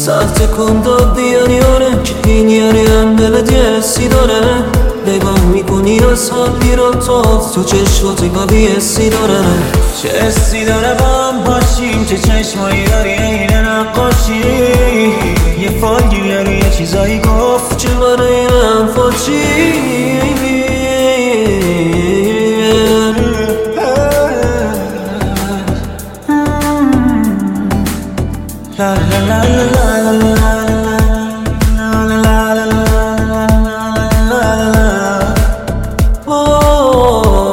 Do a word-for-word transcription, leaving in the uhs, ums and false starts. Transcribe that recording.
سر تکون داد دیانیانه که این یعنی هم دلت یه حسی داره. نگاه میکنی از حالی رو تو تو چشمات انگار یه حسی داره. چه حسی داره با هم باشیم، چه چشمایی داری این نقاشی. یه فالگیر رو یه چیزایی گفت چه برای من فالچی. La la la la la la la